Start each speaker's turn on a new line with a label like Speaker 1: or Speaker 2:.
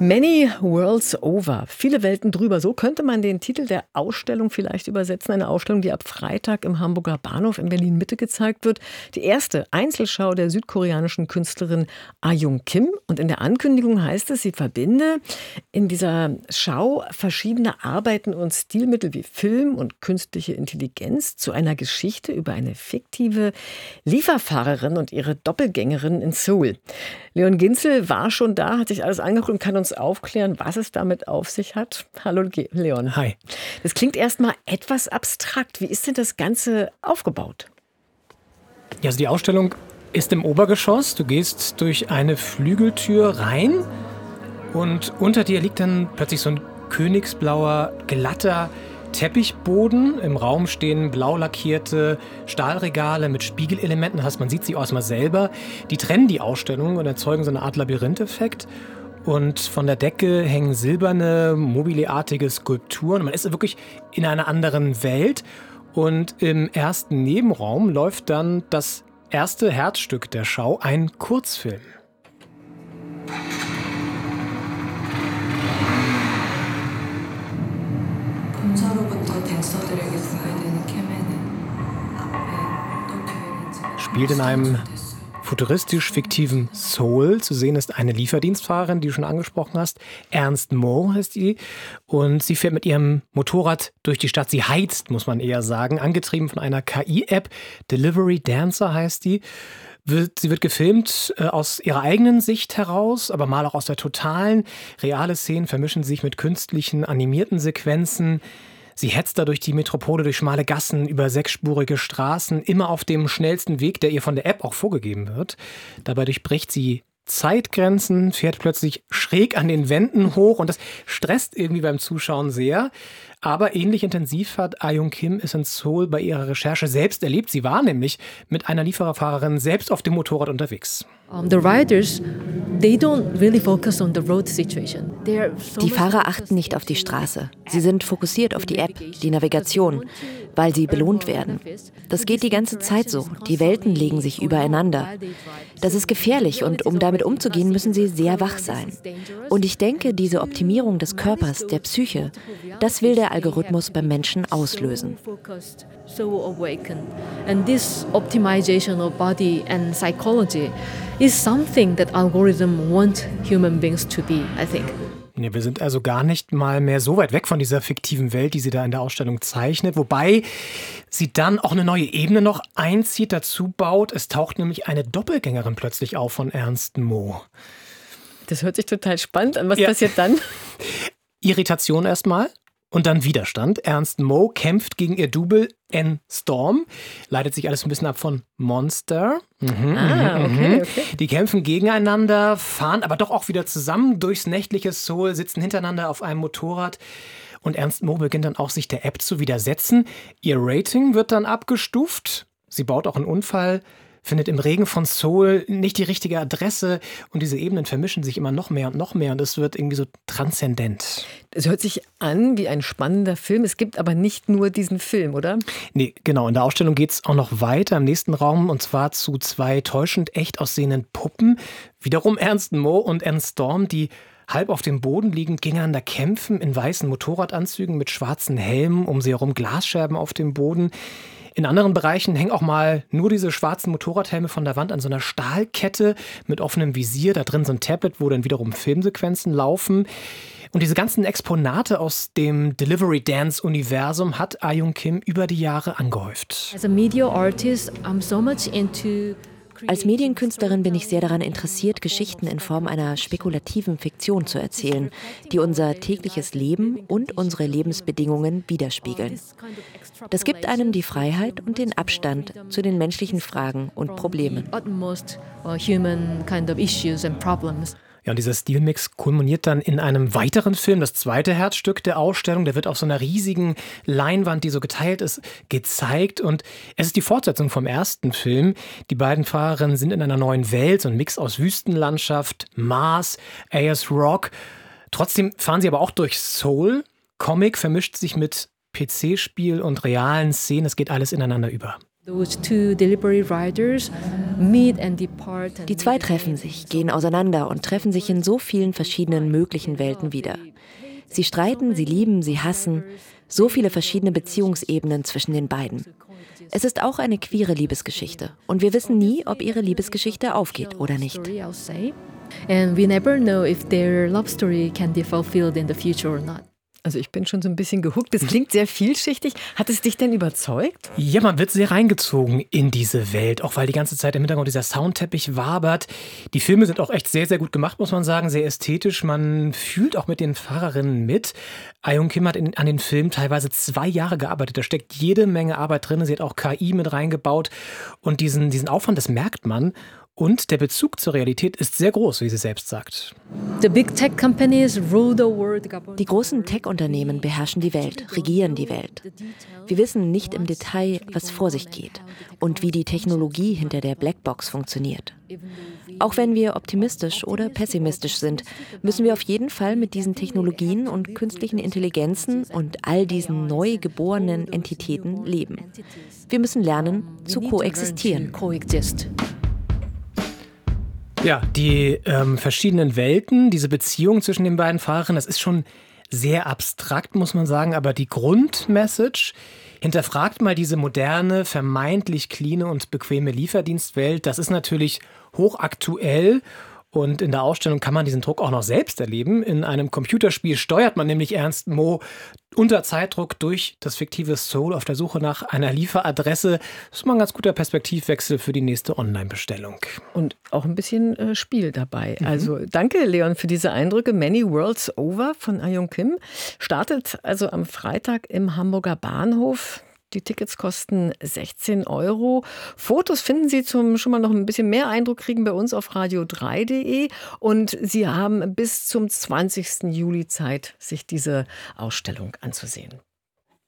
Speaker 1: Many Worlds Over, viele Welten drüber. So könnte man den Titel der Ausstellung vielleicht übersetzen. Eine Ausstellung, die ab Freitag im Hamburger Bahnhof in Berlin-Mitte gezeigt wird. Die erste Einzelschau der südkoreanischen Künstlerin Ah-Jung Kim. Und in der Ankündigung heißt es, sie verbinde in dieser Schau verschiedene Arbeiten und Stilmittel wie Film und künstliche Intelligenz zu einer Geschichte über eine fiktive Lieferfahrerin und ihre Doppelgängerin in Seoul. Leon Ginzel war schon da, hat sich alles angeguckt und kann uns aufklären, was es damit auf sich hat. Hallo Leon.
Speaker 2: Hi.
Speaker 1: Das klingt erstmal etwas abstrakt. Wie ist denn das Ganze aufgebaut?
Speaker 2: Ja, also die Ausstellung ist im Obergeschoss. Du gehst durch eine Flügeltür rein und unter dir liegt dann plötzlich so ein königsblauer, glatter Teppichboden. Im Raum stehen blau lackierte Stahlregale mit Spiegelelementen. Das heißt, man sieht sie auch erstmal selber. Die trennen die Ausstellung und erzeugen so eine Art Labyrintheffekt. Und von der Decke hängen silberne, mobileartige Skulpturen. Man ist wirklich in einer anderen Welt. Und im ersten Nebenraum läuft dann das erste Herzstück der Schau, ein Kurzfilm. Spielt in einem futuristisch-fiktiven Seoul. Zu sehen ist eine Lieferdienstfahrerin, die du schon angesprochen hast. Ernst Mo heißt die. Und sie fährt mit ihrem Motorrad durch die Stadt. Sie heizt, muss man eher sagen, angetrieben von einer KI-App. Delivery Dancer heißt die. Sie wird gefilmt aus ihrer eigenen Sicht heraus, aber mal auch aus der totalen. Reale Szenen vermischen sich mit künstlichen, animierten Sequenzen. Sie hetzt da durch die Metropole, durch schmale Gassen, über sechsspurige Straßen, immer auf dem schnellsten Weg, der ihr von der App auch vorgegeben wird. Dabei durchbricht sie Zeitgrenzen, fährt plötzlich schräg an den Wänden hoch und das stresst irgendwie beim Zuschauen sehr. Aber ähnlich intensiv hat Ah-Jung Kim es in Seoul bei ihrer Recherche selbst erlebt. Sie war nämlich mit einer Liefererfahrerin selbst auf dem Motorrad unterwegs.
Speaker 3: The riders, they don't really focus on the road situation.
Speaker 4: Die Fahrer achten nicht auf die Straße. Sie sind fokussiert auf die App, die Navigation, weil sie belohnt werden. Das geht die ganze Zeit so. Die Welten legen sich übereinander. Das ist gefährlich und um damit umzugehen, müssen sie sehr wach sein. Und ich denke, diese Optimierung des Körpers, der Psyche, das will der Algorithmus beim Menschen auslösen.
Speaker 3: And this optimization of body and psychology is something that algorithms want human beings to be, I think.
Speaker 2: Ja, wir sind also gar nicht mal mehr so weit weg von dieser fiktiven Welt, die sie da in der Ausstellung zeichnet. Wobei sie dann auch eine neue Ebene noch einzieht, dazu baut. Es taucht nämlich eine Doppelgängerin plötzlich auf von Ernst Mo.
Speaker 1: Das hört sich total spannend an. Was passiert dann?
Speaker 2: Irritation erstmal. Und dann Widerstand. Ernst Mo kämpft gegen ihr Double N. Storm. Leitet sich alles ein bisschen ab von Monster.
Speaker 1: Okay.
Speaker 2: Die kämpfen gegeneinander, fahren aber doch auch wieder zusammen durchs nächtliche Seoul, sitzen hintereinander auf einem Motorrad. Und Ernst Mo beginnt dann auch, sich der App zu widersetzen. Ihr Rating wird dann abgestuft. Sie baut auch einen Unfall, findet im Regen von Seoul nicht die richtige Adresse und diese Ebenen vermischen sich immer noch mehr und es wird irgendwie so transzendent.
Speaker 1: Es hört sich an wie ein spannender Film. Es gibt aber nicht nur diesen Film, oder?
Speaker 2: Nee, genau. In der Ausstellung geht es auch noch weiter im nächsten Raum und zwar zu zwei täuschend echt aussehenden Puppen. Wiederum Ernst Mo und Ernst Storm, die halb auf dem Boden liegend gegeneinander kämpfen in weißen Motorradanzügen mit schwarzen Helmen, um sie herum Glasscherben auf dem Boden. In anderen Bereichen hängen auch mal nur diese schwarzen Motorradhelme von der Wand an so einer Stahlkette mit offenem Visier. Da drin so ein Tablet, wo dann wiederum Filmsequenzen laufen. Und diese ganzen Exponate aus dem Delivery-Dance-Universum hat Ah-Jung Kim über die Jahre angehäuft.
Speaker 3: As a media artist, I'm so much into
Speaker 4: Als Medienkünstlerin bin ich sehr daran interessiert, Geschichten in Form einer spekulativen Fiktion zu erzählen, die unser tägliches Leben und unsere Lebensbedingungen widerspiegeln. Das gibt einem die Freiheit und den Abstand zu den menschlichen Fragen und Problemen.
Speaker 2: Ja, und dieser Stilmix kulminiert dann in einem weiteren Film, das zweite Herzstück der Ausstellung. Der wird auf so einer riesigen Leinwand, die so geteilt ist, gezeigt. Und es ist die Fortsetzung vom ersten Film. Die beiden Fahrerinnen sind in einer neuen Welt, so ein Mix aus Wüstenlandschaft, Mars, Ayers Rock. Trotzdem fahren sie aber auch durch Seoul. Comic vermischt sich mit PC-Spiel und realen Szenen. Es geht alles ineinander über.
Speaker 4: Die zwei treffen sich, gehen auseinander und treffen sich in so vielen verschiedenen möglichen Welten wieder. Sie streiten, sie lieben, sie hassen. So viele verschiedene Beziehungsebenen zwischen den beiden. Es ist auch eine queere Liebesgeschichte. Und wir wissen nie, ob ihre Liebesgeschichte aufgeht oder nicht.
Speaker 3: And we never know if their love story can be fulfilled in the future or not.
Speaker 1: Also ich bin schon so ein bisschen gehuckt. Das klingt sehr vielschichtig. Hat es dich denn überzeugt?
Speaker 2: Ja, man wird sehr reingezogen in diese Welt, auch weil die ganze Zeit im Hintergrund dieser Soundteppich wabert. Die Filme sind auch echt sehr, sehr gut gemacht, muss man sagen, sehr ästhetisch. Man fühlt auch mit den Fahrerinnen mit. Ah-Young Kim hat an den Film teilweise 2 Jahre gearbeitet. Da steckt jede Menge Arbeit drin. Sie hat auch KI mit reingebaut. Und diesen Aufwand, das merkt man. Und der Bezug zur Realität ist sehr groß, wie sie selbst sagt.
Speaker 3: Die
Speaker 4: großen Tech-Unternehmen beherrschen die Welt, regieren die Welt. Wir wissen nicht im Detail, was vor sich geht und wie die Technologie hinter der Blackbox funktioniert. Auch wenn wir optimistisch oder pessimistisch sind, müssen wir auf jeden Fall mit diesen Technologien und künstlichen Intelligenzen und all diesen neu geborenen Entitäten leben. Wir müssen lernen, zu koexistieren.
Speaker 2: Ja, die verschiedenen Welten, diese Beziehung zwischen den beiden Fahrern, das ist schon sehr abstrakt, muss man sagen. Aber die Grundmessage hinterfragt mal diese moderne, vermeintlich cleane und bequeme Lieferdienstwelt. Das ist natürlich hochaktuell. Und in der Ausstellung kann man diesen Druck auch noch selbst erleben. In einem Computerspiel steuert man nämlich Ernst Mo unter Zeitdruck durch das fiktive Seoul auf der Suche nach einer Lieferadresse. Das ist mal ein ganz guter Perspektivwechsel für die nächste Online-Bestellung.
Speaker 1: Und auch ein bisschen Spiel dabei. Also danke, Leon, für diese Eindrücke. Many Worlds Over von Ah-Young Kim startet also am Freitag im Hamburger Bahnhof. Die Tickets kosten 16 €. Fotos finden Sie zum schon mal noch ein bisschen mehr Eindruck kriegen bei uns auf radio3.de. Und Sie haben bis zum 20. Juli Zeit, sich diese Ausstellung anzusehen.